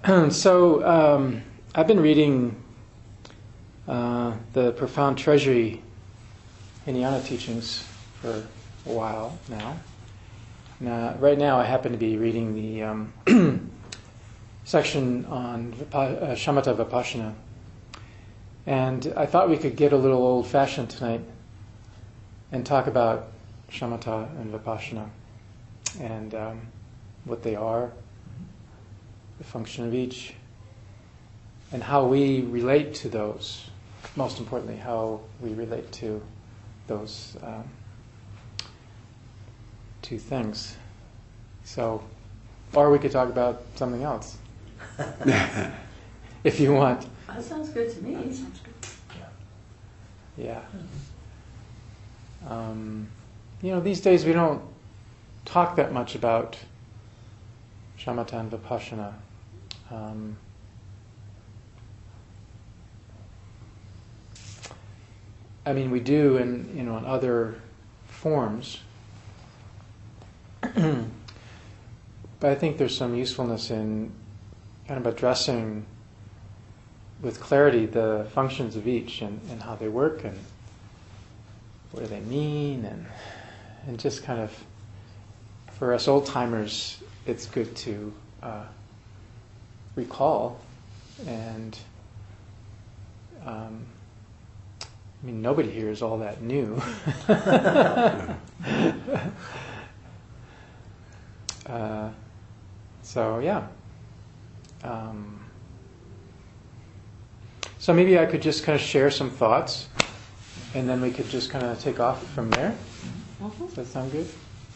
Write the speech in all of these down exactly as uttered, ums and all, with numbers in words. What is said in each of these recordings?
So um, I've been reading uh, the Profound Treasury Hinayana teachings for a while now. Now, right now, I happen to be reading the um, section on Vipa- uh, Shamatha Vipassana, and I thought we could get a little old-fashioned tonight and talk about Shamatha and Vipassana and um, what they are, the function of each, and how we relate to those. Most importantly, how we relate to those um, two things. So, or we could talk about something else, if you want. That sounds good to me. That sounds good. Yeah. Um, you know, these days we don't talk that much about Shamatha and Vipassana. Um, I mean, we do in you know in other forms, but I think there's some usefulness in kind of addressing with clarity the functions of each and, and how they work and what do they mean, and and just kind of for us old timers, it's good to uh, recall and um, I mean nobody here is all that new. uh, so yeah. Um, so maybe I could just kind of share some thoughts, and then we could just kind of take off from there. Mm-hmm. Does that sound good?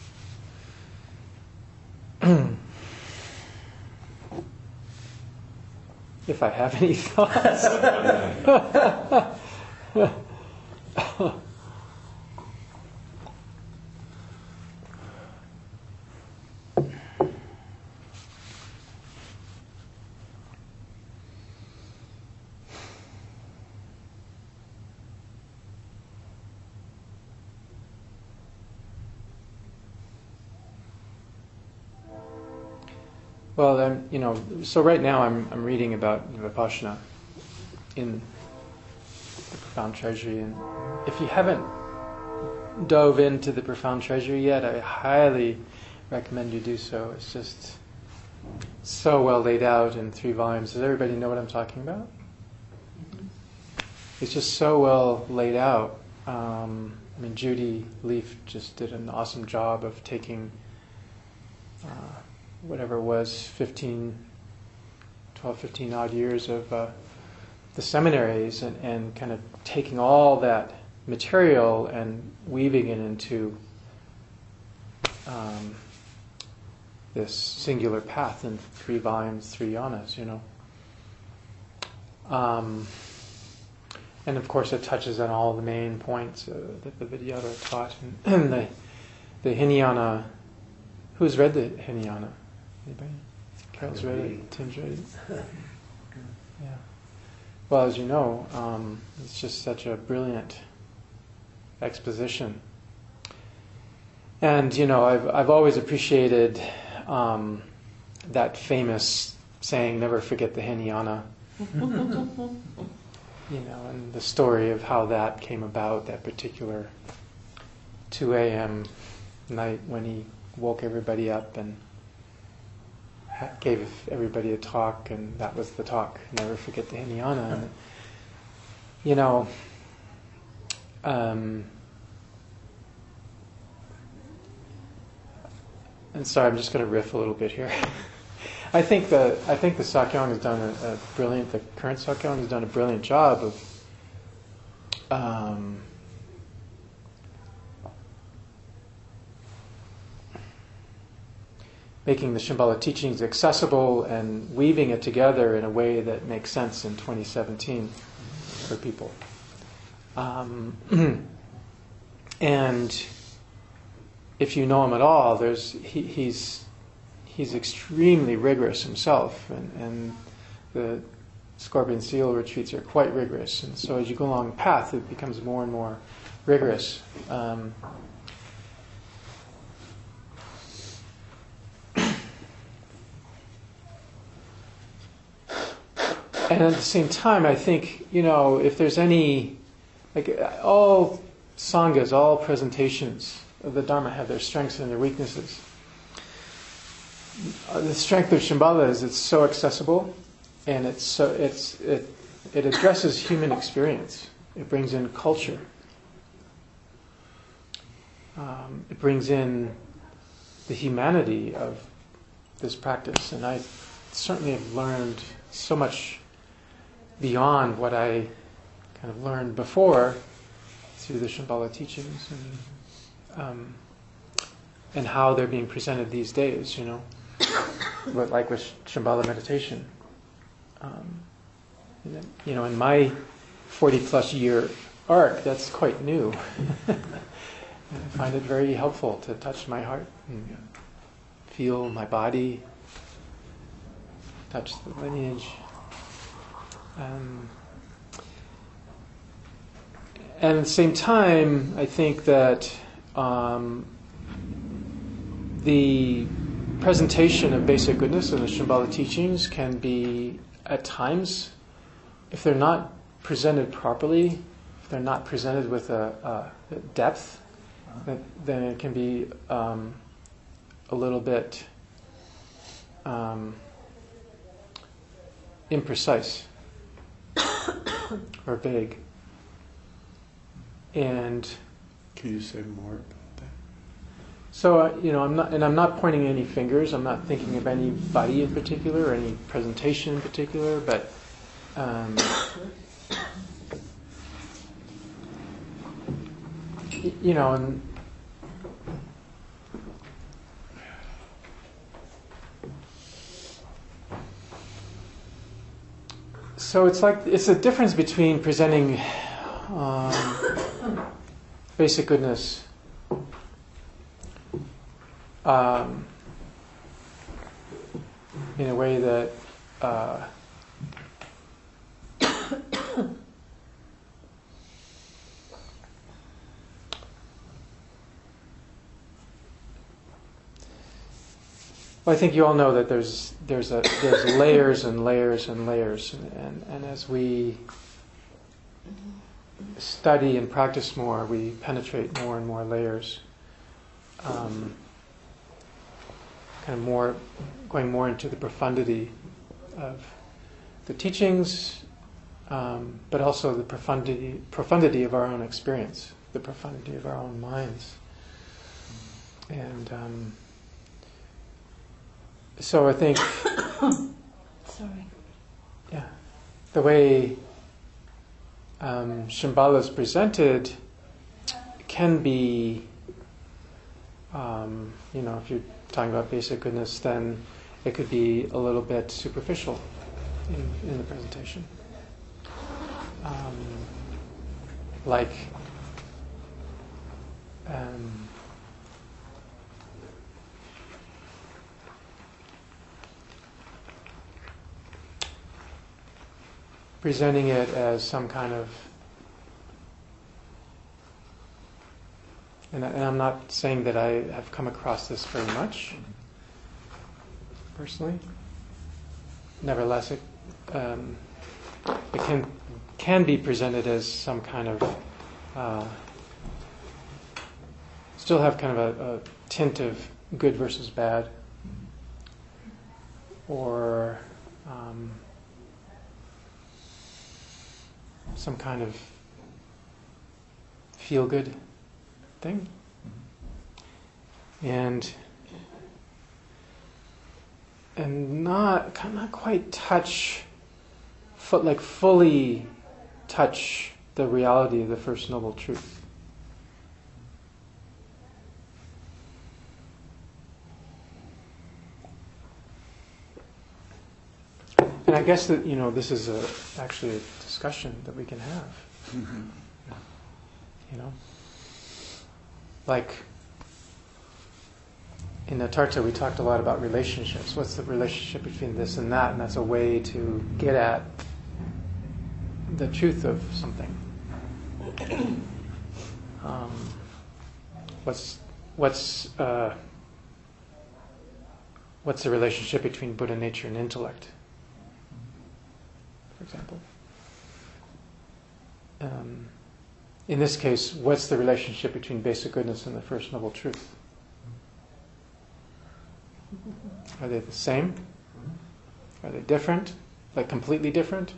If I have any thoughts. Well, then, you know, so right now I'm I'm reading about Vipassana in the Profound Treasury, and if you haven't dove into the Profound Treasury yet, I highly recommend you do so. It's just so well laid out in three volumes. Does everybody know what I'm talking about? Mm-hmm. It's just so well laid out. Um, I mean, Judy Leaf just did an awesome job of taking Uh, whatever it was, fifteen, twelve, fifteen odd years of uh, the seminaries and, and kind of taking all that material and weaving it into um, this singular path in three volumes, three yanas, you know. Um, and of course it touches on all the main points uh, that the Vidyadhara taught. And, and the, the Hinayana, who's read the Hinayana? Anybody? Carol's read it. Tim's read it. Yeah. Well, as you know, um, it's just such a brilliant exposition. And you know, I've I've always appreciated um, that famous saying, "Never forget the Hinayana." You know, and the story of how that came about, that particular two a.m. night when he woke everybody up and gave everybody a talk, and that was the talk. Never forget the Hinayana. And, you know, um, and sorry, I'm just going to riff a little bit here. I think the I think the Sakyong has done a, a brilliant. The current Sakyong has done a brilliant job of. Um, making the Shambhala teachings accessible and weaving it together in a way that makes sense in twenty seventeen for people. Um, and if you know him at all, there's he, he's he's extremely rigorous himself, and, and the Scorpion Seal retreats are quite rigorous. And so as you go along the path, it becomes more and more rigorous. Um, and at the same time, I think, you know, if there's any, like all sanghas, all presentations of the Dharma have their strengths and their weaknesses. Uh, the strength of Shambhala is it's so accessible, and it's so it's it it addresses human experience. It brings in culture. Um, it brings in the humanity of this practice, and I certainly have learned so much beyond what I kind of learned before through the Shambhala teachings, and um, and how they're being presented these days. You know, but like with Shambhala meditation. Um, and then, you know, in my forty plus year arc, that's quite new. And I find it very helpful to touch my heart and feel my body, touch the lineage. Um, and at the same time, I think that um, the presentation of basic goodness in the Shambhala teachings can be, at times, if they're not presented properly, if they're not presented with a, a depth, then, then it can be um, a little bit um, imprecise or vague. And can you say more about that? So uh, you know, I'm not, and I'm not pointing any fingers. I'm not thinking of anybody in particular, or any presentation in particular, but um, y- you know, and so it's like it's a difference between presenting um, basic goodness. Um, in a way that uh, well, I think you all know that there's there's a there's layers and layers and layers, and, and, and as we study and practice more, we penetrate more and more layers. Um, kind of more, going more into the profundity of the teachings, um, but also the profundity, profundity of our own experience, the profundity of our own minds. And um, so I think, Sorry. yeah, the way um, Shambhala is presented can be, um, you know, if you're talking about basic goodness, then it could be a little bit superficial in, in the presentation. Um, like, um, presenting it as some kind of, and, I, and I'm not saying that I have come across this very much, personally. Nevertheless, it, um, it can can be presented as some kind of, uh, still have kind of a, a tint of good versus bad, or um, some kind of feel-good thing. And and not not quite touch, like fully touch the reality of the First Noble Truth. And I guess that, you know, this is a, actually a discussion that we can have. Mm-hmm. You know? Like, in the Tarta we talked a lot about relationships. What's the relationship between this and that? And that's a way to get at the truth of something. Um, what's what's uh, what's the relationship between Buddha nature and intellect? for example. Um, in this case, what's the relationship between basic goodness and the First Noble Truth? Are they the same? Are they different? Like completely different?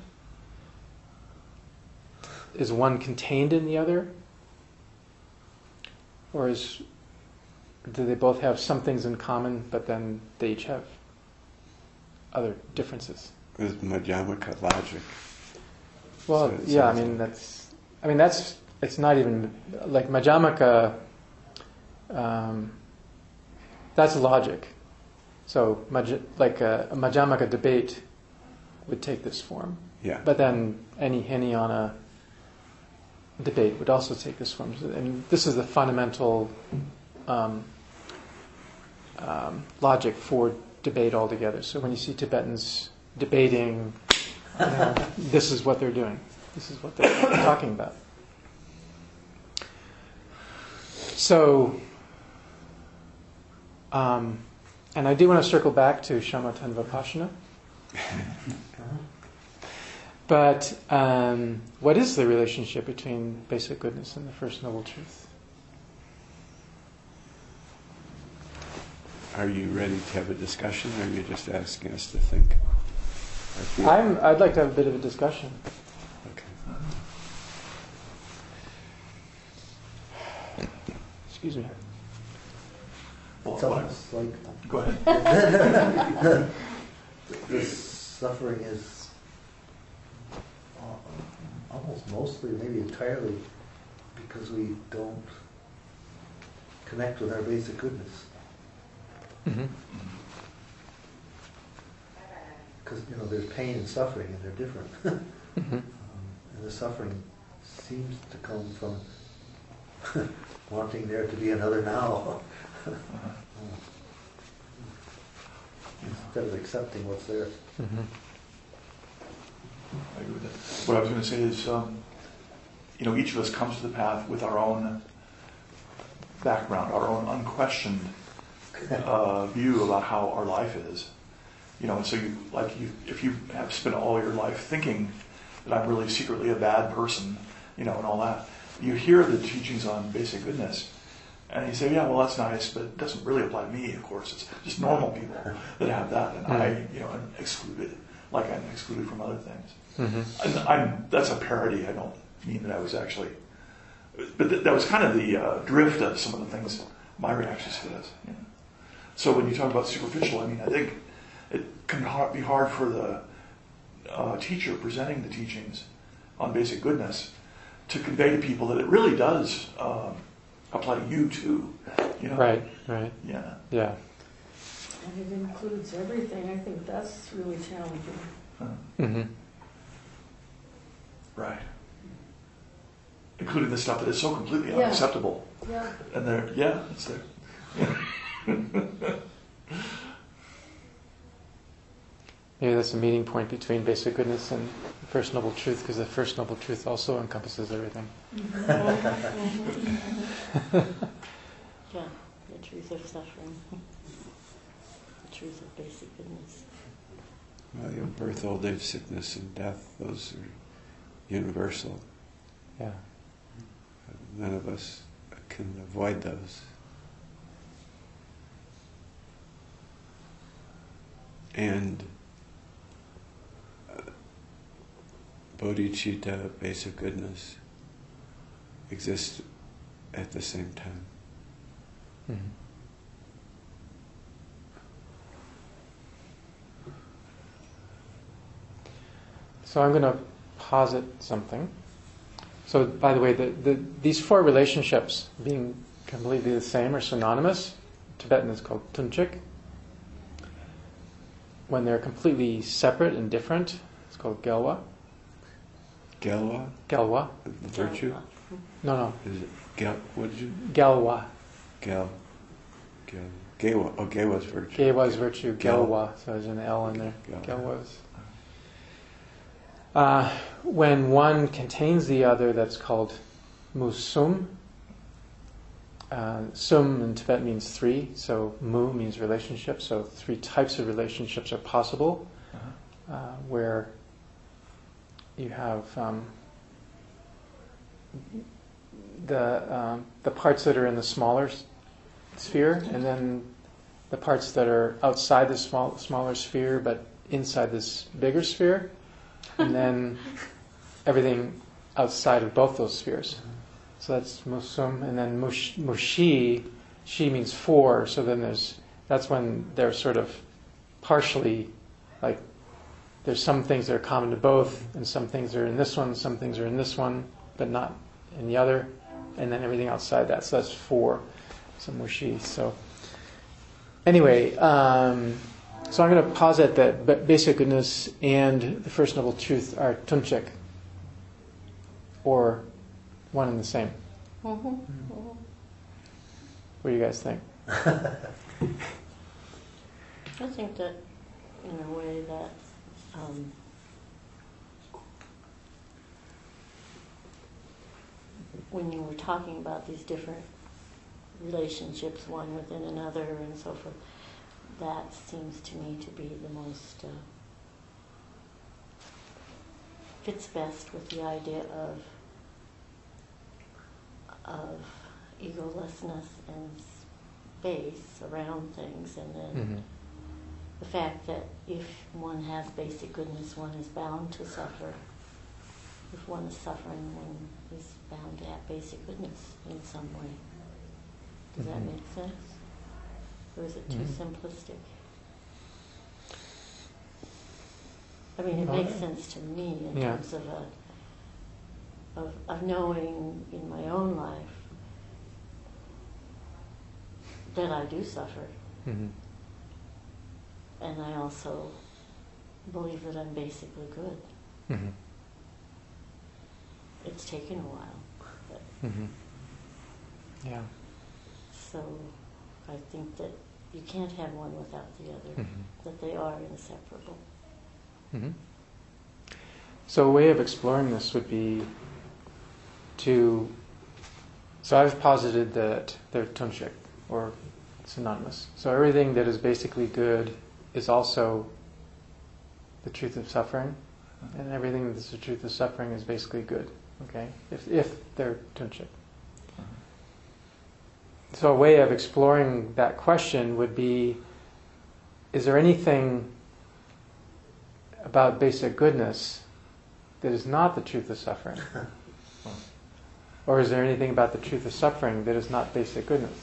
Is one contained in the other? Or is do they both have some things in common, but then they each have other differences? With Madhyamaka logic. Well, So it yeah, I sounds mean like- that's. I mean that's. It's not even like Madhyamaka. Um, that's logic. So, Madhy- like a, a Madhyamaka debate would take this form. Yeah. But then any Hinayana debate would also take this form. And this is the fundamental um, um, logic for debate altogether. So when you see Tibetans debating, you know, this is what they're doing. This is what they're talking about. So, um, and I do want to circle back to Shamatha and Vipassana. But um, what is the relationship between basic goodness and the First Noble Truth? Are you ready to have a discussion, or are you just asking us to think? I feel- I'm, I'd like to have a bit of a discussion. Okay. Excuse me. Well, It's what I- almost like Go ahead. this suffering is uh, almost mostly, maybe entirely, because we don't connect with our basic goodness. Mm-hmm. Because, you know, there's pain and suffering, and they're different. Mm-hmm. Um, and the suffering seems to come from wanting there to be another now. Instead of accepting what's there. Mm-hmm. I agree with that. What I was going to say is, um, you know, each of us comes to the path with our own background, our own unquestioned uh, view about how our life is. You know, and so you, like, you, if you have spent all your life thinking that I'm really secretly a bad person, you know, and all that, you hear the teachings on basic goodness, and you say, yeah, well, that's nice, but it doesn't really apply to me, of course. It's just normal people that have that, and I, you know, am excluded, like I'm excluded from other things. Mm-hmm. And I'm, that's a parody. I don't mean that I was actually, but th- that was kind of the uh, drift of some of the things, my reactions to this. You know? So when you talk about superficial, I mean, I think it can ha- be hard for the uh, teacher presenting the teachings on basic goodness to convey to people that it really does um, apply to you too. You know? Right, right. Yeah. Yeah. And it includes everything. I think that's really challenging. Huh. Mm-hmm. Right. Including the stuff that is so completely Yeah. unacceptable. Yeah. And there, yeah, it's there. Yeah. Maybe that's a meeting point between basic goodness and the First Noble Truth, because the First Noble Truth also encompasses everything. Yeah, the truth of suffering. The truth of basic goodness. Well, your birth, old age, sickness, and death, those are universal. Yeah. None of us can avoid those. And uh, bodhicitta, basic goodness, exist at the same time. Mm-hmm. So I'm going to posit something. So, by the way, the, the, these four relationships being completely the same or synonymous, Tibetan is called tunchik. When they're completely separate and different, it's called gelwa. Gelwa, Gelwa. virtue? No, no. Is it gel? What did you? Gelwa. Gel. Gel. Gewa. Oh, Gewa's virtue. Gewa is virtue. Gel. Gelwa. So there's an L in there. Gel. Gelwa is. Uh, when one contains the other, that's called musum. Uh, sum in Tibet means three, so mu means relationship. So three types of relationships are possible, Uh-huh. uh, where you have um, the um, the parts that are in the smaller s- sphere, and then the parts that are outside the small smaller sphere, but inside this bigger sphere, and then everything outside of both those spheres. So that's musum, and then mush, mushi. Shi means four. So then there's that's when they're sort of partially like there's some things that are common to both, and some things are in this one, some things are in this one, but not in the other, and then everything outside that. So that's four. So mushi. So anyway, um, so I'm going to posit that b- basic goodness and the First Noble Truth are tunchik, or one and the same. Mm-hmm. Mm-hmm. What do you guys think? I think that in a way that um, when you were talking about these different relationships, one within another and so forth, that seems to me to be the most, uh, fits best with the idea of of egolessness and space around things, and then Mm-hmm. the fact that if one has basic goodness, one is bound to suffer. If one is suffering, one is bound to have basic goodness in some way. Does that Mhm. make sense? Or is it too Mhm. simplistic? I mean, it No, makes I- sense to me in Yeah. terms of a of, of knowing in my own life that I do suffer. Mm-hmm. And I also believe that I'm basically good. Mm-hmm. It's taken a while, but Mm-hmm. Yeah. so I think that you can't have one without the other, Mm-hmm. that they are inseparable. Mm-hmm. So a way of exploring this would be to. So I've posited that they're tunchik, or synonymous. So everything that is basically good is also the truth of suffering, and everything that's the truth of suffering is basically good. Okay, if if they're tunchik. So a way of exploring that question would be: is there anything about basic goodness that is not the truth of suffering? Or is there anything about the truth of suffering that is not basic goodness?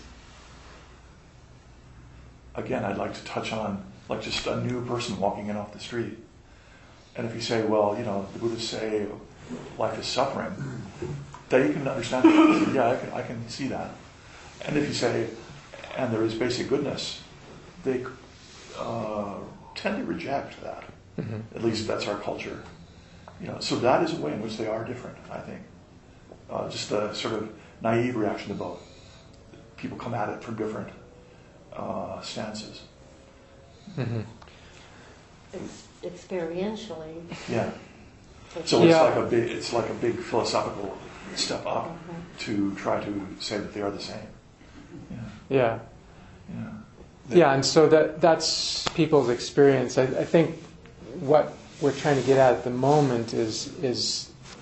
Again, I'd like to touch on like just a new person walking in off the street. And if you say, well, you know, the Buddhists say life is suffering, they can understand that. Yeah, I can, I can see that. And if you say, and there is basic goodness, they uh, tend to reject that. Mm-hmm. At least that's our culture. You know, so that is a way in which they are different, I think. Uh, just a sort of naive reaction to both. People come at it from different uh, stances. Mm-hmm. Ex- experientially. Yeah. but- So it's Yeah. like a big, it's like a big philosophical step up Mhm. to try to say that they are the same. Yeah. Yeah. Yeah. Yeah, and so that that's people's experience. I, I think what we're trying to get at at the moment is is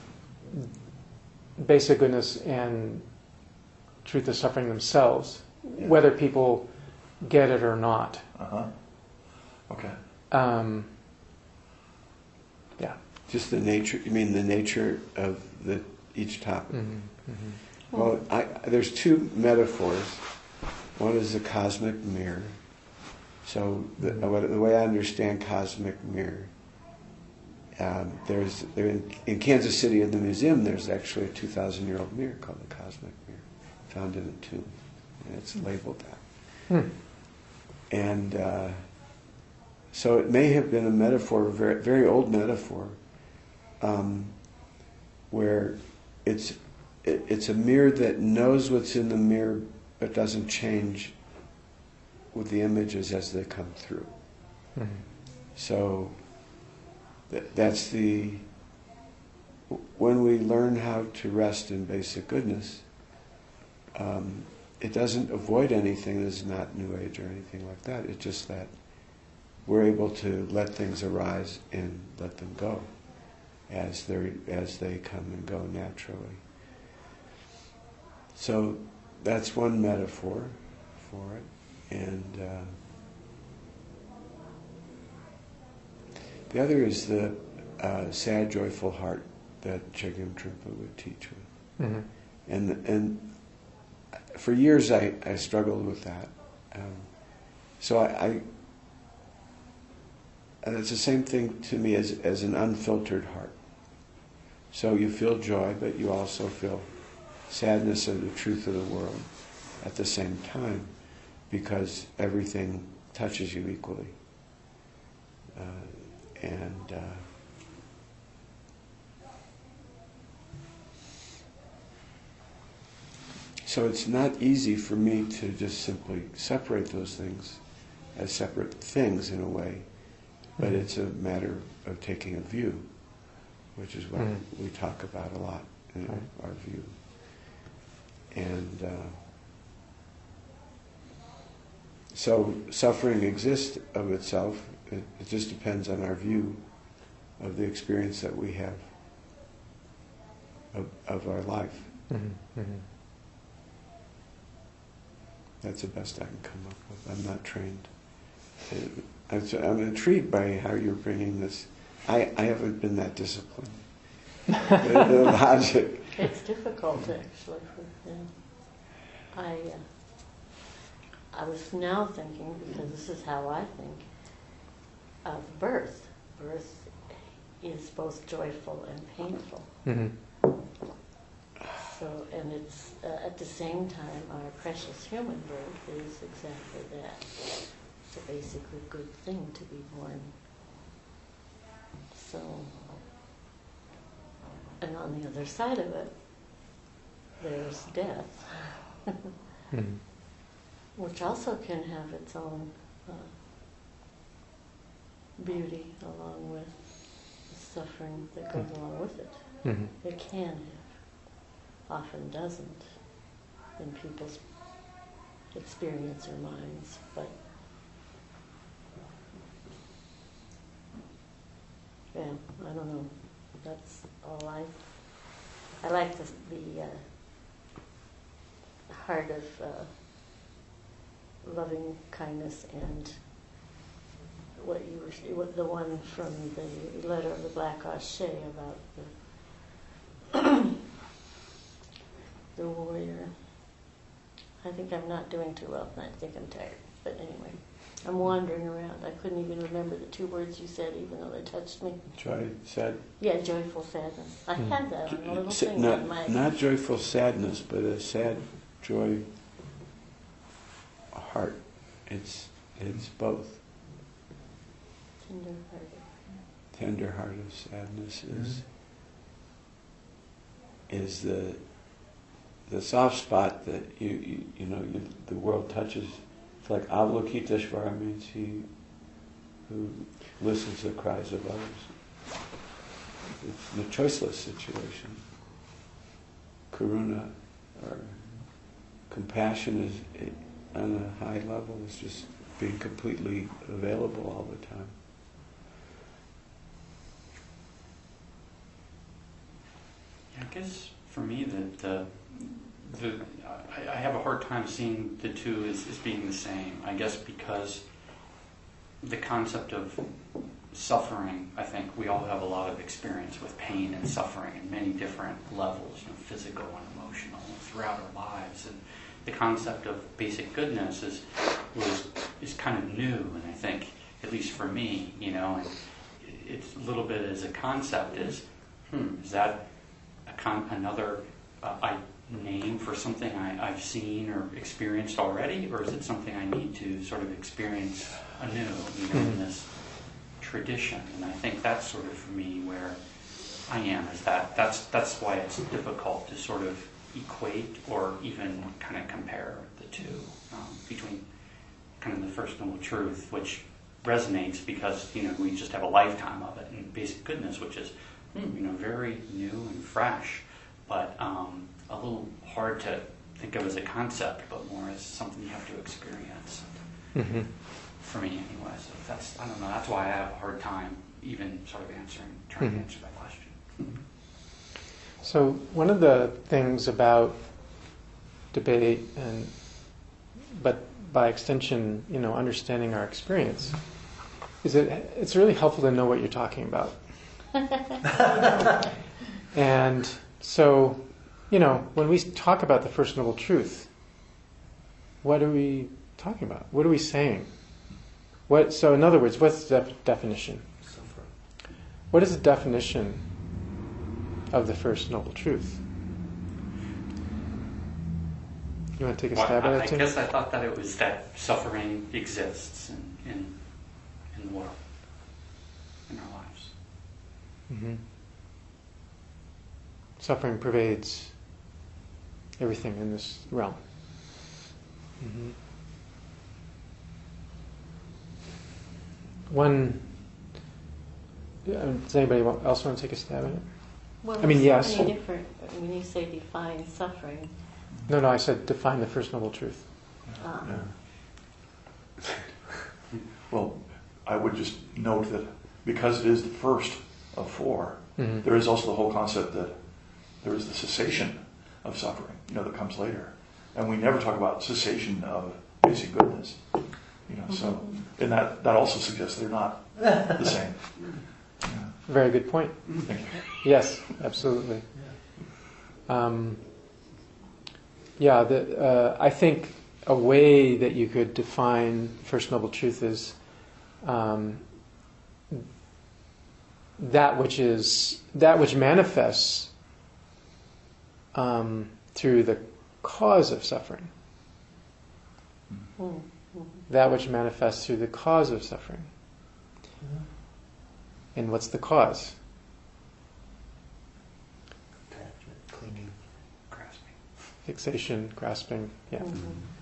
basic goodness and truth of suffering themselves, Yeah. whether people get it or not. Uh huh. Okay. Um, yeah. Just the nature, you mean the nature of the each topic? Mm-hmm. Mm-hmm. Well, I, there's two metaphors. One is the cosmic mirror. So the, the way I understand cosmic mirror, um, there's there in, in Kansas City in the museum, there's actually a two thousand year old mirror called the cosmic mirror, found in a tomb, and it's labeled that. Hmm. And uh, so it may have been a metaphor, a very, very old metaphor, um, where it's it, it's a mirror that knows what's in the mirror but doesn't change with the images as they come through. Mm-hmm. So th- that's the when we learn how to rest in basic goodness, um, it doesn't avoid anything that's not New Age or anything like that. It's just that we're able to let things arise and let them go. as they as they come and go naturally. So that's one metaphor for it, and uh, the other is the uh, sad, joyful heart that Chögyam Trungpa would teach with. Mm-hmm. And and for years I, I struggled with that. Um, so I, I and it's the same thing to me as as an unfiltered heart. So you feel joy, but you also feel sadness of the truth of the world at the same time, because everything touches you equally. Uh, and uh, so it's not easy for me to just simply separate those things as separate things in a way, but Mm-hmm. it's a matter of taking a view, which is what Mm-hmm. we talk about a lot in Right. our view. And uh, so suffering exists of itself. It, it just depends on our view of the experience that we have of, of our life. Mm-hmm. Mm-hmm. That's the best I can come up with. I'm not trained. I'm, I'm intrigued by how you're bringing this. I, I haven't been that disciplined. the, the logic. It's difficult, actually. For, yeah. I, uh, I was now thinking, because this is how I think, of birth. Birth is both joyful and painful. Mm-hmm. So, and it's uh, at the same time, our precious human birth is exactly that. It's a basically good thing to be born. So, and on the other side of it, there's death, Mm-hmm. which also can have its own uh, beauty along with the suffering that goes along with it. Mm-hmm. It can have. Often doesn't in people's experience or minds, but yeah, I don't know. That's all I. I like the, the uh, heart of uh, loving kindness and what you were, what the one from the letter of the Black Ashe about the. The warrior. I think I'm not doing too well, and I think I'm tired. But anyway, I'm wandering around. I couldn't even remember the two words you said, even though they touched me. Joy, sad. Yeah, joyful sadness. I Mm. had that on a little Sa- thing not, on my... not joyful sadness, but a sad joy heart. It's it's both. Tender-hearted. Tender-hearted sadness is is the the soft spot that you you, you know you, the world touches. It's like Avalokiteshvara means he who listens to the cries of others. It's a choiceless situation. Karuna or compassion is on a high level is just being completely available all the time. I guess for me that the, the I, I have a hard time seeing the two as, as being the same. I guess because the concept of suffering, I think we all have a lot of experience with pain and suffering in many different levels, you know, physical and emotional, throughout our lives. And the concept of basic goodness is was is kind of new, and I think, at least for me, you know, and it's a little bit as a concept is, hmm, is that a con- another uh, I name for something I, I've seen or experienced already, or is it something I need to sort of experience anew, you know, in this tradition? And I think that's sort of for me where I am, is that that's that's why it's difficult to sort of equate or even kind of compare the two um, between kind of the First Noble Truth, which resonates because, you know, we just have a lifetime of it, and basic goodness, which is, you know, very new and fresh, but um, a little hard to think of as a concept, but more as something you have to experience. Mm-hmm. For me, anyway. So that's, I don't know. That's why I have a hard time even sort of answering, trying Mm-hmm. to answer that question. So one of the things about debate, and but by extension, you know, understanding our experience, is that it's really helpful to know what you're talking about. And so, you know, when we talk about the First Noble Truth, what are we talking about? What are we saying? What? So, in other words, what's the def- definition? Suffering. What is the definition of the First Noble Truth? You want to take a Well, stab I, at I it, Tim? guess I thought that it was that suffering exists in, in, in the world, in our lives. Mm-hmm. Suffering pervades everything in this realm. Mm-hmm. One. Yeah, does anybody wa- else want to take a stab at it? Well, I mean, there's yes. so many different, when you say define suffering, No, no. I said define the First Noble Truth. um, Yeah. Well, I would just note that because it is the first of four, Mhm. there is also the whole concept that there is the cessation of suffering, you know, that comes later. And we never talk about cessation of basic goodness. You know, so and that, that also suggests they're not the same. Yeah. Very good point. Thank you. Yes, absolutely. Um, yeah, the, uh, I think a way that you could define First Noble Truth is um, that which is that which manifests um, through the cause of suffering. mm, mm. That which manifests through the cause of suffering. And what's the cause? Attachment, clinging. Grasping. Fixation, grasping. Yeah. Mhm.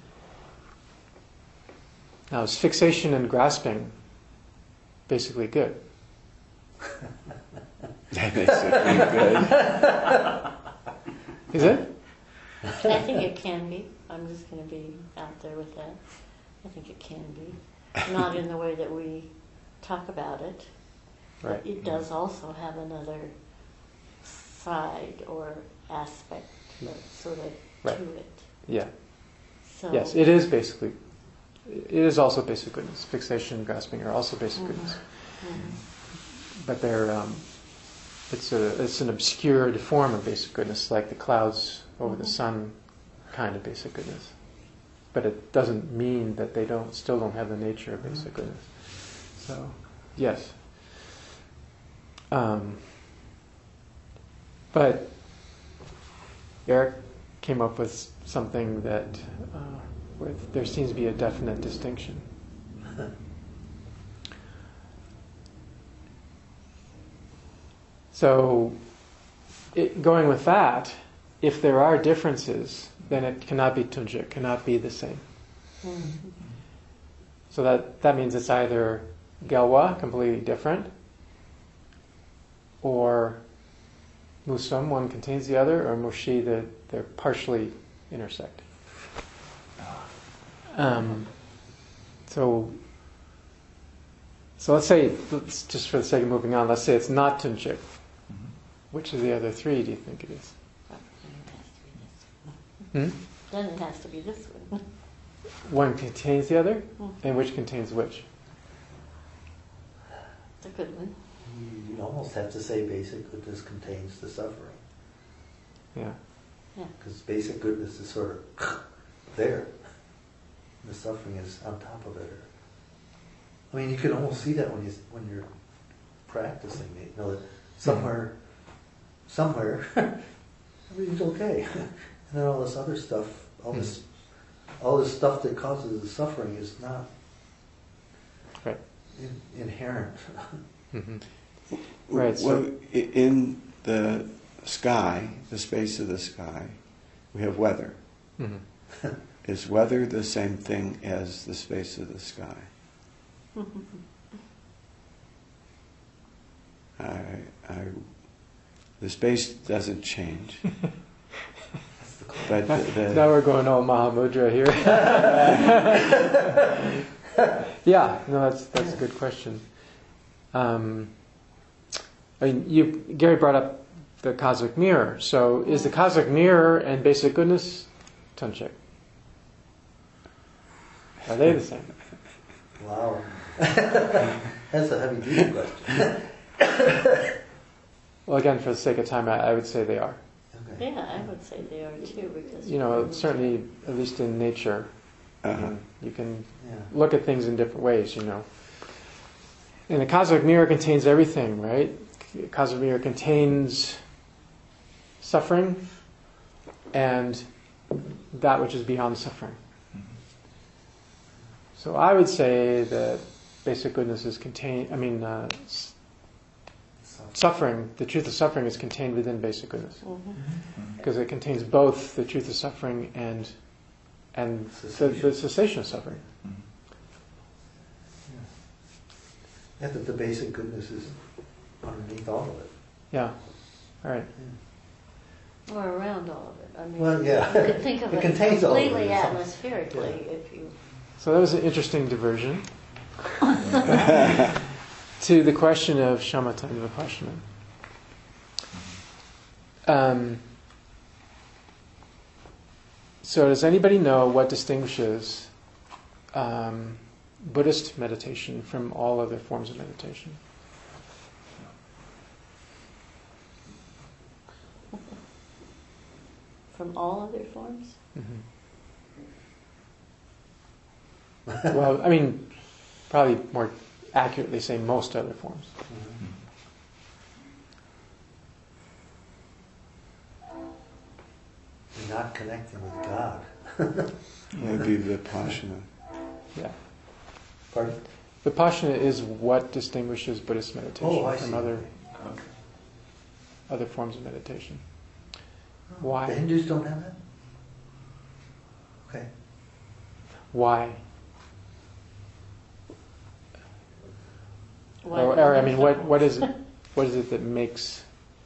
Now, is fixation and grasping basically good? That makes it pretty good. Is it? I think it can be. I'm just going to be out there with that. I think it can be. Not in the way that we talk about it. Right. But it does also have another side or aspect that's sort of Right. to it. Yeah. So, Yes, it is basically. It is also basic goodness. Fixation and grasping are also basic Mhm. goodness, Mhm. but they're um, it's a it's an obscured form of basic goodness, like the clouds over the Mhm. sun, kind of basic goodness. But it doesn't mean that they don't still don't have the nature of basic goodness. So, yes. Um, but Eric came up with something that uh, where there seems to be a definite distinction. So, it, going with that, if there are differences, then it cannot be tunja, it cannot be the same. Mhm. So that, that means it's either gelwa, completely different, or musam, one contains the other, or mushi, that they're partially intersect. Um, so, so let's say, let's, just for the sake of moving on, let's say it's not tunchik. Which of the other three do you think it is? Hmm? Then it has to be this one. One contains the other, Mhm. and which contains which? It's a good one. You, you almost have to say basic goodness contains the suffering. Yeah. Yeah. Because basic goodness is sort of there. The suffering is on top of it. Or, I mean, you can almost see that when you when you're practicing. You know that somewhere, somewhere, everything's okay, and then all this other stuff, all this, all this stuff that causes the suffering is not Right. in, inherent. Mm-hmm. Right, so- Well, i- in the sky, the space of the sky, we have weather. Mm-hmm. Is weather the same thing as the space of the sky? I, I, the space doesn't change, but the, the, Now we're going all Mahamudra here. Yeah, no, that's that's a good question. Um, I mean, you Gary brought up the cosmic mirror. So is the cosmic mirror and basic goodness Tunchik? Are they the same? Wow. That's a heavy duty question. Well, again, for the sake of time, I, I would say they are. Okay. Yeah, I would say they are too, because You know, certainly, at least in nature, Uh-huh. you can Yeah. look at things in different ways, you know. And the cosmic mirror contains everything, right? The cosmic mirror contains suffering and that which is beyond suffering. So I would say that basic goodness is contained, I mean, uh, s- suffering, the truth of suffering is contained within basic goodness. Mhm. Because it contains both the truth of suffering and and the, the cessation of suffering. Yeah, that the basic goodness is underneath all of it. Yeah. All right. or around all of it. I mean, Well, yeah. you could think of It it, contains all of it completely in some- atmospherically Yeah. if you. So that was an interesting diversion to the question of shamatha and vipassana. Um, so does anybody know what distinguishes um, Buddhist meditation from all other forms of meditation? From all other forms? Mm-hmm. Well, I mean, probably more accurately say most other forms. You're not connecting with God. That'd be Vipassana. Yeah. Pardon? Vipassana is what distinguishes Buddhist meditation Oh, I from see. other Okay. other forms of meditation. Oh, Why? The Hindus don't have that? Okay. Why Why? Or, the or I mean, what, others what don't? is it? What is it that makes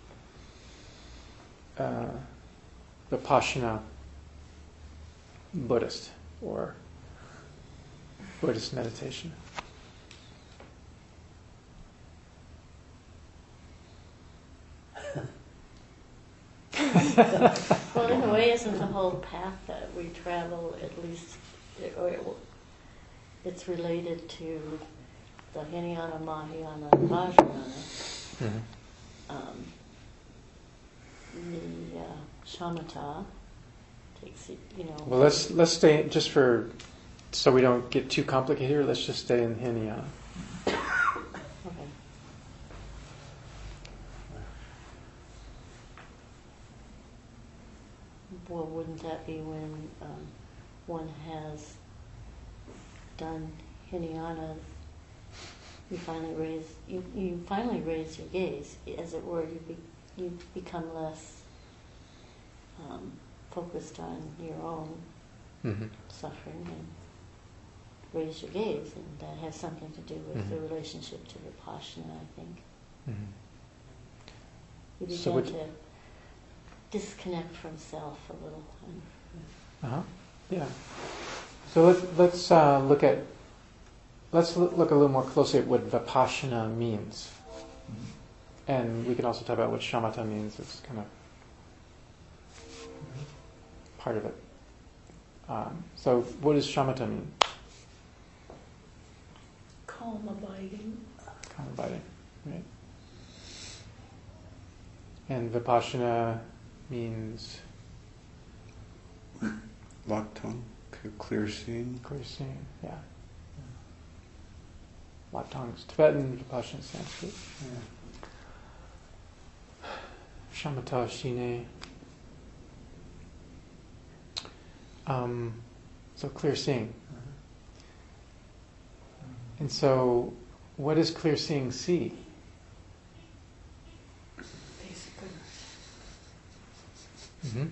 uh, Vipassana Buddhist or Buddhist meditation? Well, in a way, isn't the whole path that we travel at least, or it, it's related to the Hinayana, Mahayana, and Vajrayana. Mhm. Um, the uh, shamatha takes it, you know. Well, let's let's stay just for so we don't get too complicated here. Let's just stay in Hinayana. Okay. Well, wouldn't that be when um, one has done Hinayana? You finally raise you, you finally raise your gaze, as it were. You be, you become less um, focused on your own Mm-hmm. suffering and raise your gaze, and that has something to do with Mhm. the relationship to Vipassana, I think. Mm-hmm. You begin So what- to disconnect from self a little. And, Uh-huh. Yeah. So let's let's uh, look at let's l- look a little more closely at what Vipassana means, and we can also talk about what shamatha means. It's kind of part of it. Um, so, what does shamatha mean? calm abiding. Calm abiding, right? And Vipassana means Lock tongue, c- clear seeing. clear seeing. Yeah. Laptang is Tibetan, Vipassana is Sanskrit. Yeah. Shamatha, Shine. Um, so clear seeing. And so, what does clear seeing see? Basic goodness. Mm-hmm.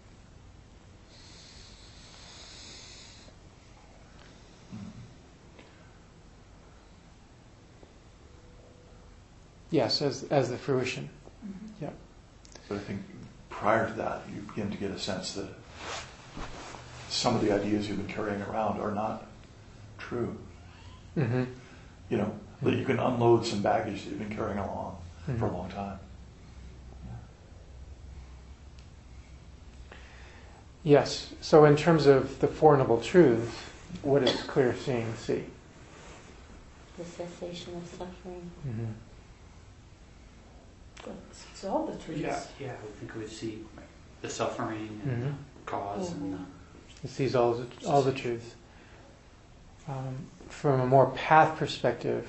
Yes, as as the fruition. Mm-hmm. Yeah. But I think prior to that, you begin to get a sense that some of the ideas you've been carrying around are not true. Mm-hmm. You know, that you can unload some baggage that you've been carrying along. Mhm. for a long time. Yes. So in terms of the Four Noble Truths, what does clear seeing see? The cessation of suffering. Mm-hmm. It's, it's all the truths. Yeah, yeah, I think we would see the suffering and Mm-hmm. cause and uh, It sees all the, all the truth. Um, from a more path perspective,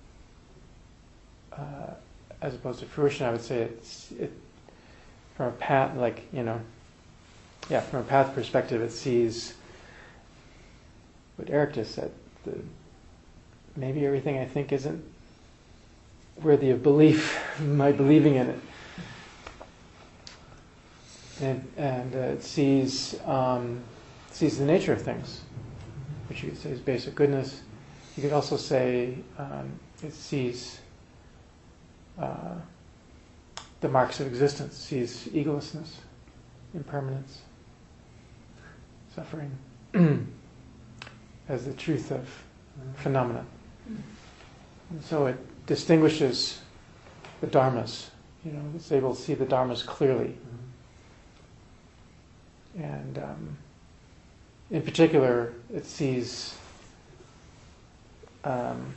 uh, as opposed to fruition, I would say it's it from a path, like you know, yeah, from a path perspective, it sees what Eric just said. The, maybe everything I think isn't worthy of belief. My believing in it. And, and uh, it sees um, sees the nature of things, which you could say is basic goodness. You could also say um, it sees uh, the marks of existence, sees egolessness, impermanence, suffering, as the truth of phenomena. And so it distinguishes the dharmas. You know, it's able to see the dharmas clearly. And um, in particular, it sees um,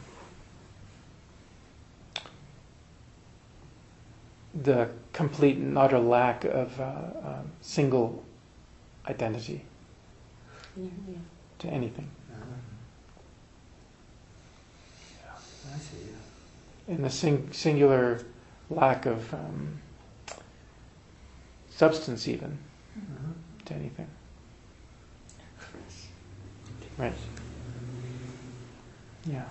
the complete and utter lack of uh, um, single identity Yeah, yeah. to anything. I see. Yeah. And the sing- singular lack of um, substance even Uh-huh. to anything. Right. Yeah.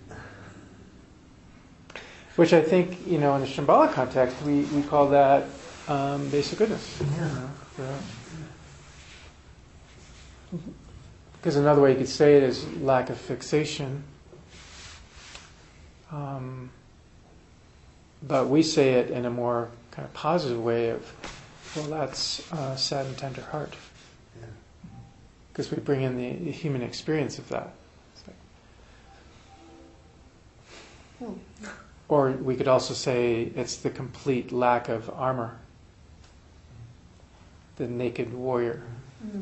Which I think, you know, in the Shambhala context, we, we call that um, basic goodness. Yeah. Because another way you could say it is lack of fixation. Um, but we say it in a more kind of positive way of, well, that's uh, sad and tender heart. Yeah. Because we bring in the, the human experience of that. It's like- Hmm. Or we could also say it's the complete lack of armor. The naked warrior Mm.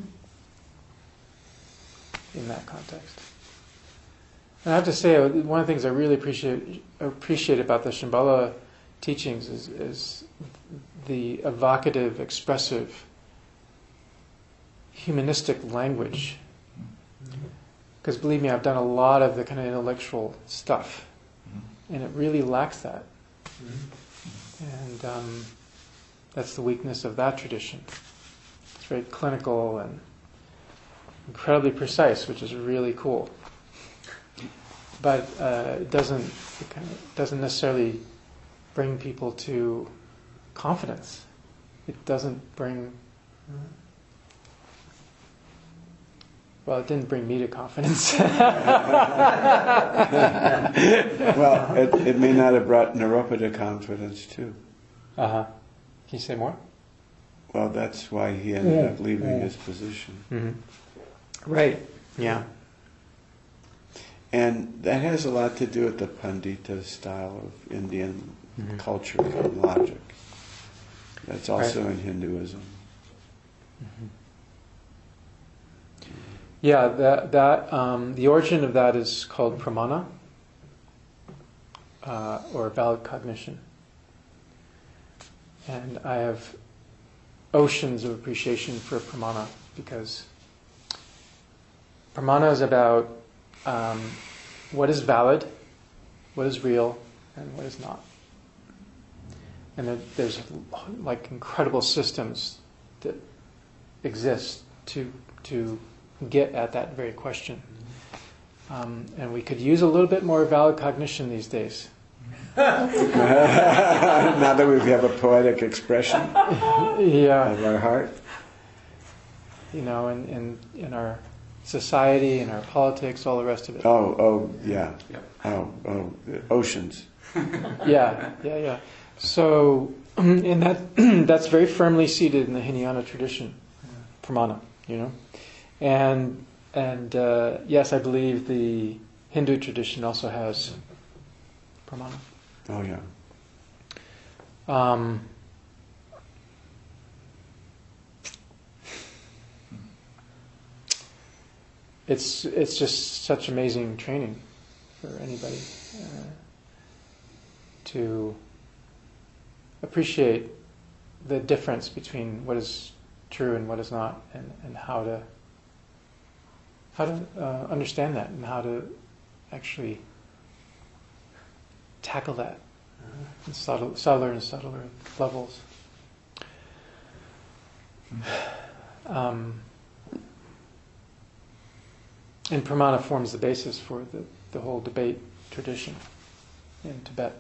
in that context. And I have to say, uh, one of the things I really appreciate appreciate about the Shambhala teachings is, is the evocative, expressive, humanistic language. Because believe me, I've done a lot of the kind of intellectual stuff, and it really lacks that. And um, that's the weakness of that tradition. It's very clinical and incredibly precise, which is really cool. But uh, it doesn't it kind of doesn't necessarily bring people to confidence. It doesn't bring. Well, it didn't bring me to confidence. Well, it, it may not have brought Naropa to confidence too. Uh huh. Can you say more? Well, that's why he ended Yeah. up leaving Yeah. his position. Mm-hmm. Right. Yeah. And that has a lot to do with the Pandita style of Indian Mhm. culture and logic. That's also Right. in Hinduism. Yeah. That that um, the origin of that is called pramana, uh, or valid cognition. And I have oceans of appreciation for pramana because pramana is about um, what is valid, what is real, and what is not. And there, there's like incredible systems that exist to to get at that very question. Um, and we could use a little bit more valid cognition these days. Now that we have a poetic expression Yeah. of our heart. You know, in, in, in our society, in our politics, all the rest of it. Oh, oh, yeah. Yep. Oh, oh, the oceans. Yeah, yeah, yeah. So, and that that's very firmly seated in the Hinayana tradition, pramana, you know. And and uh, yes, I believe the Hindu tradition also has pramana. Oh, yeah. Um, it's it's just such amazing training for anybody uh, to appreciate the difference between what is true and what is not, and, and how to how to uh, understand that, and how to actually tackle that in subtle, subtler and subtler levels. Um, and pramana forms the basis for the, the whole debate tradition in Tibet.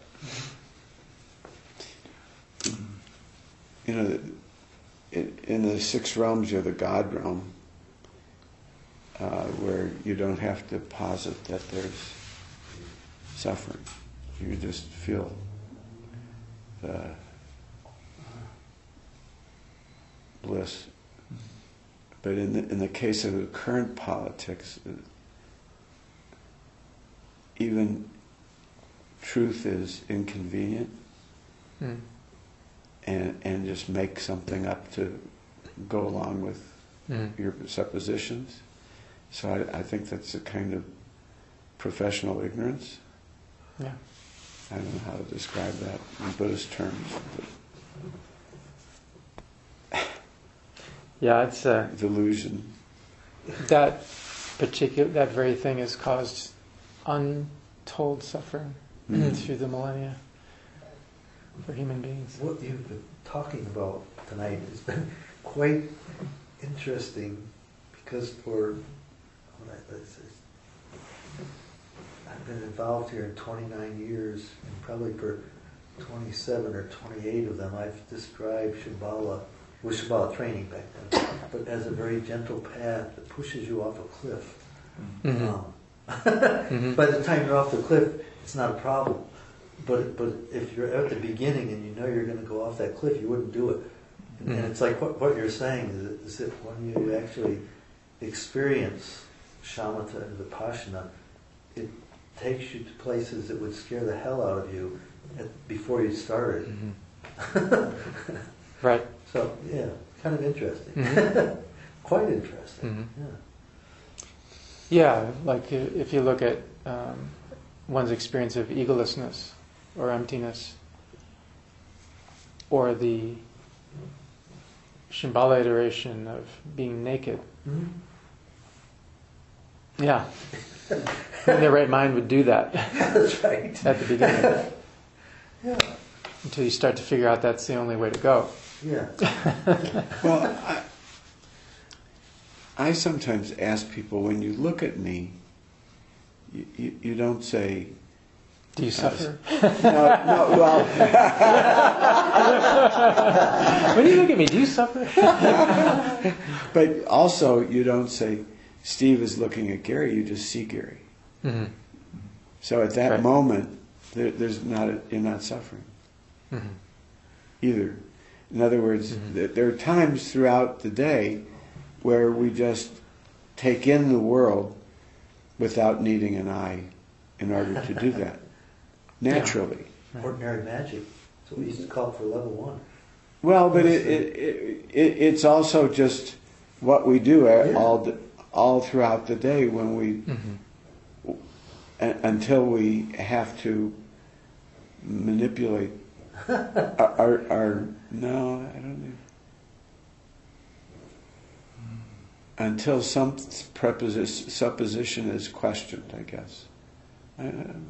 You know, in, in the six realms, you're the God realm, uh, where you don't have to posit that there's suffering. You just feel the bliss. But in the, in the case of the current politics, even truth is inconvenient, Mm. and and just make something up to go along with Mm. your suppositions. So I, I think that's a kind of professional ignorance. Yeah. I don't know how to describe that in Buddhist terms. Yeah, it's uh, Delusion. that particular that very thing has caused untold suffering Mm. through the millennia for human beings. What you've been talking about tonight has been quite interesting, because for what I, let's say, I've been involved here in twenty-nine years, and probably for twenty-seven or twenty-eight of them I've described Shambhala, with Shambhala training back then, but as a very gentle path that pushes you off a cliff. Mhm. Um, Mhm. By the time you're off the cliff, it's not a problem. But but if you're at the beginning and you know you're going to go off that cliff, you wouldn't do it. And, Mhm. and it's like what, what you're saying is that, is that when you actually experience shamatha and vipassana, it takes you to places that would scare the hell out of you at, before you started. Mhm. Right. So yeah, kind of interesting. Mhm. Quite interesting. Mhm. Yeah. Yeah, like i- if you look at um, one's experience of egolessness or emptiness, or the Shambhala iteration of being naked. Mhm. Yeah. In their right mind would do that That's right. at the beginning, Yeah. until you start to figure out that's the only way to go. Yeah. Well, I, I sometimes ask people, when you look at me, you, you, you don't say, Do you suffer? no, no, well, When you look at me, do you suffer? but also you don't say, Steve is looking at Gary, you just see Gary. Mhm. So at that Right. moment, there, there's not a, you're not suffering Mhm. either. In other words, Mhm. th- there are times throughout the day where we just take in the world without needing an eye in order to do that. Naturally. Right. Ordinary magic. That's what we used to call it for level one. Well, but it, it, it, it, it's also just what we do a- Yeah. all the, all throughout the day when we Mhm. a- until we have to manipulate our, our, our no, I don't know. Until some preposi- supposition is questioned, I guess. I,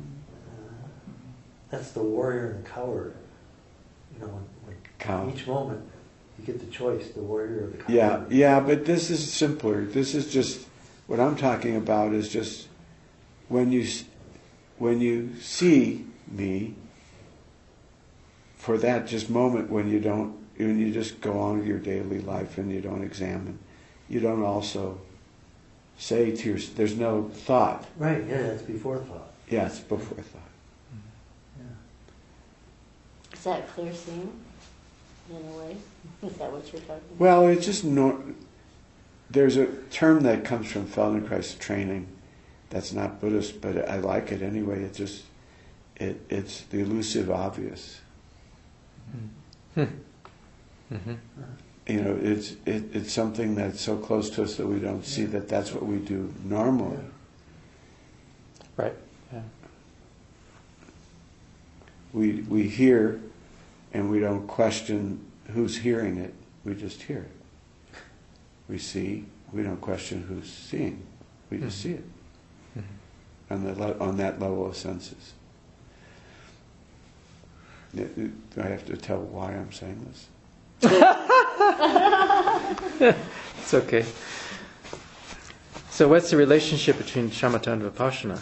That's the warrior and the coward. You know, when, when Cow. each moment you get the choice, the warrior or the coward. yeah, yeah, but this is simpler. This is just what I'm talking about. Is just when you s- when you see me for that just moment when you don't when you just go on with your daily life and you don't examine, you don't also say to your there's no thought. Right, yeah, that's before thought. Yeah, it's before thought. Yeah. Is that clear seeing, in a way? Is that what you're talking about? Well, it's just no. There's a term that comes from Feldenkrais training that's not Buddhist, but I like it anyway. It just it it's the elusive obvious. Mm-hmm. You know, it's it, it's something that's so close to us that we don't see that that's what we do normally. Right. Yeah. We we hear, and we don't question who's hearing it. We just hear it. We see. We don't question who's seeing. We just see it Mm-hmm. on the le- on that level of senses. Do I have to tell why I'm saying this? It's okay. So, what's the relationship between shamatha and vipassana?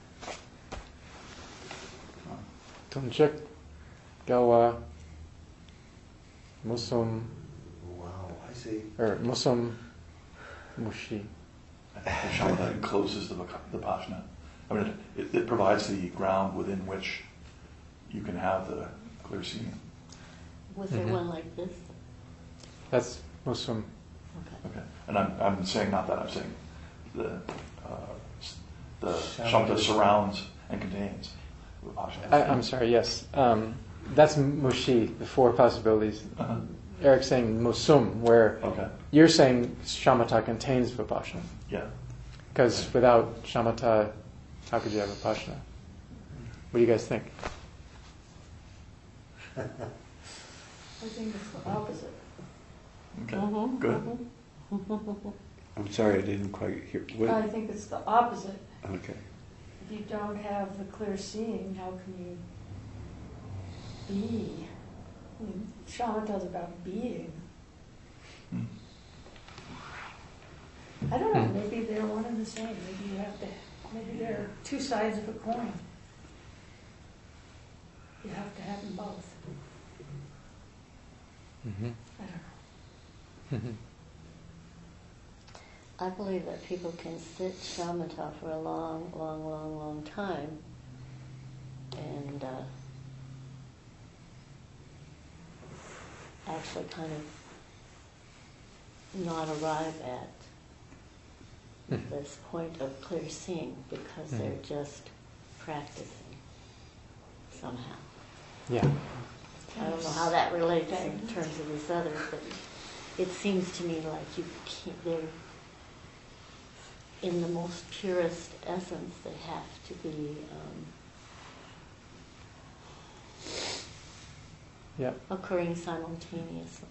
Tunjuk gawa musum Wow, I see. or musum mushi. The shamatha encloses the vipassana. I mean, it, it provides the ground within which you can have the clear seeing. Was there Mhm. one like this? That's musum. Okay. Okay, and I'm I'm saying not that. I'm saying the uh, s- the Shamatha. shamatha surrounds and contains vipassana. I, I'm sorry. Yes, um, that's mushi. The four possibilities. Uh-huh. Eric's saying musum, where Okay. you're saying shamatha contains vipassana. Yeah. Because Okay. without shamatha, how could you have vipassana? What do you guys think? I think it's the opposite. Okay. Mhm, Good. mhm. I'm sorry, I didn't quite hear. I What? think it's the opposite. Okay. If you don't have the clear seeing, how can you be? I mean, shamatha's about being. Hmm. I don't know, Hmm. maybe they're one and the same. Maybe you have to, maybe they're two sides of a coin. You have to have them both. Mm-hmm. I don't know. Mm-hmm. I believe that people can sit shamatha for a long, long, long, long time and uh, actually kind of not arrive at Mhm. this point of clear seeing because they're Mhm. just practicing somehow. Yeah. I don't know how that relates in terms of this other, but it seems to me like you can't, they're in the most purest essence, they have to be um, Yeah. occurring simultaneously.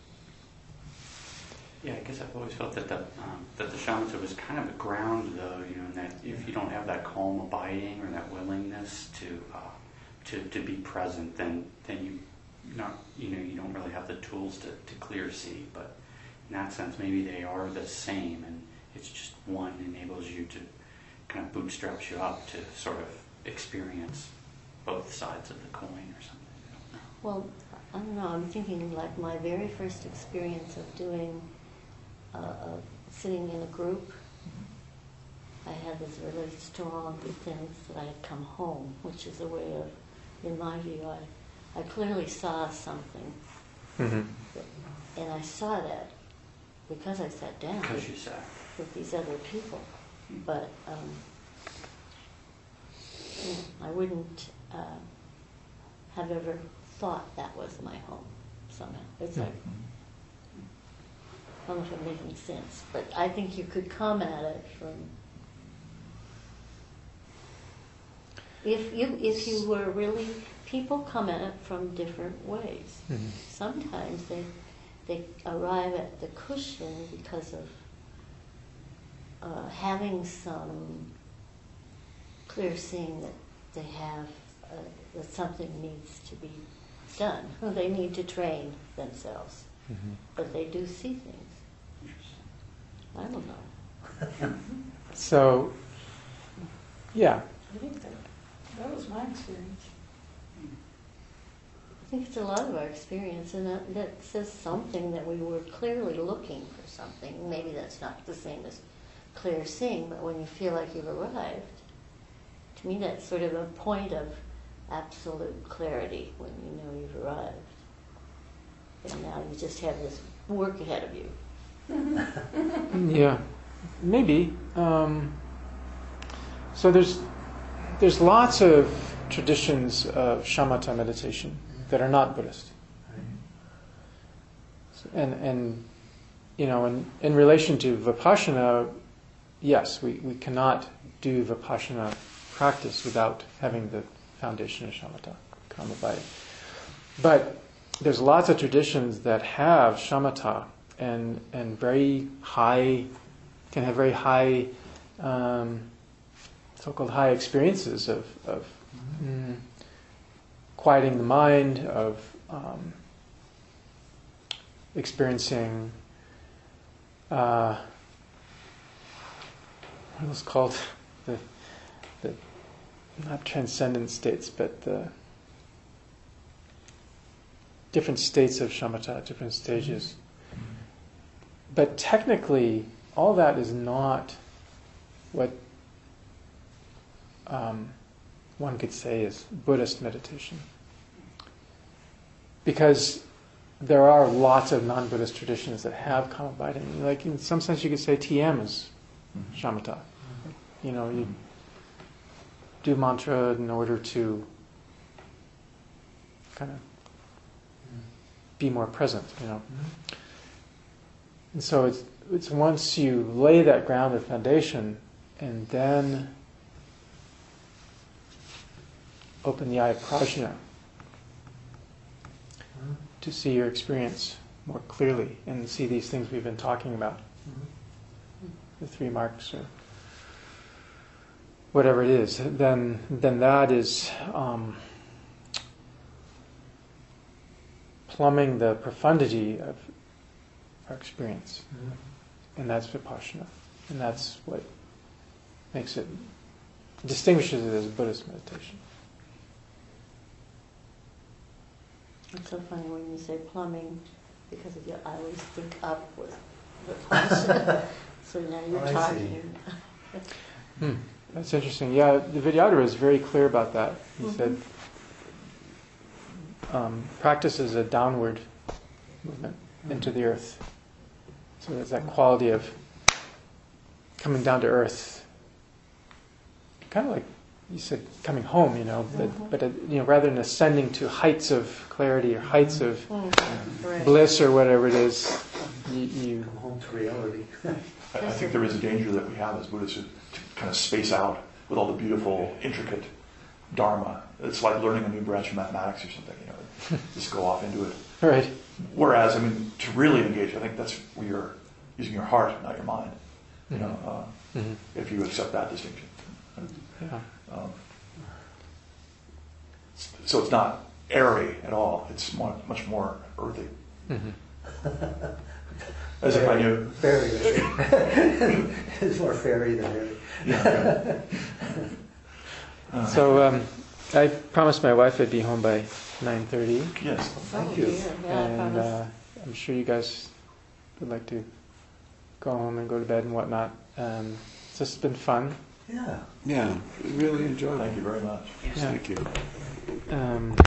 Yeah, I guess I've always felt that the um, that the shamatha was kind of a ground, though, you know, and that if you don't have that calm abiding or that willingness to uh, to to be present, then then you not you know you don't really have the tools to, to clear see. But in that sense, maybe they are the same, and it's just one enables you to kind of bootstraps you up to sort of experience both sides of the coin or something. I don't know. Well, I don't know, I'm thinking like my very first experience of doing, uh, of sitting in a group, I had this really strong sense that I had come home, which is a way of, in my view, I, I clearly saw something, Mm-hmm. and I saw that because I sat down Because you said. with these other people, but um, you know, I wouldn't uh, have ever thought that was my home somehow. It's like, I don't know if I'm making sense, but I think you could come at it from, if you if you were really, people come at it from different ways. Mm-hmm. Sometimes they they arrive at the cushion because of uh, having some clear seeing that they have, uh, that something needs to be done. They need to train themselves, Mm-hmm. but they do see things. I don't know. So, yeah. I think that, that was my experience. I think it's a lot of our experience, and that, that says something that we were clearly looking for something. Maybe that's not the same as clear seeing, but when you feel like you've arrived, to me that's sort of a point of absolute clarity when you know you've arrived. And now you just have this work ahead of you. Yeah, maybe. Um, so there's there's lots of traditions of shamatha meditation that are not Buddhist. And, and you know, in, in relation to Vipassana, yes, we, we cannot do Vipassana practice without having the foundation of shamatha, kamabhaya. But there's lots of traditions that have shamatha and and very high, can have very high, um, so-called high experiences of, of mm, quieting the mind, of um, experiencing uh, what was called the the not transcendent states, but the different states of shamatha at different stages. But technically, all that is not what um, one could say is Buddhist meditation. Because there are lots of non-Buddhist traditions that have kamabhaya. Like in some sense you could say T M is shamatha. You know, you do mantra in order to kind of be more present, you know. And so it's it's once you lay that grounded foundation and then open the eye of prajna to see your experience more clearly and see these things we've been talking about. The three marks or whatever it is, then then that is um, plumbing the profundity of our experience. And that's Vipassana. And that's what makes it, distinguishes it as Buddhist meditation. It's so funny when you say plumbing, because of your, I always think up with Vipassana. So now you're Oh, I talking. Hmm. That's interesting. Yeah, the Vidyadhara is very clear about that. He Mhm. said, um, practice is a downward movement into the earth. So there's that quality of coming down to earth, kind of like you said, coming home, you know, but, Mhm. but uh, you know, rather than ascending to heights of clarity or heights of Mm, right. bliss or whatever it is, you, you Come home to reality. I, I think there is a danger that we have as Buddhists to, to kind of space out with all the beautiful, intricate dharma. It's like learning a new branch of mathematics or something, you know, just go off into it. right. Whereas, I mean, to really engage, I think that's where you're using your heart, not your mind. You know, uh, Mhm. if you accept that distinction. Yeah. Um, so it's not airy at all. It's more, much more earthy. Mhm. As if I knew. Fairy. It's more fairy than airy. Yeah, uh, So um, I promised my wife I'd be home by nine thirty, yes. Thank Oh, you. dear. Yeah, I and promise. uh, I'm sure you guys would like to go home and go to bed and whatnot. Um, so it's been fun. Yeah. Yeah, really enjoyable. Thank you very much. Yeah. Thank you. Um,